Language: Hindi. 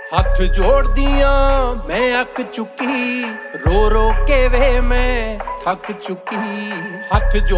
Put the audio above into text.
हथ जोड़ दिया मैं अक चुकी, रो रो के वे मैं थक चुकी। हथ जोड़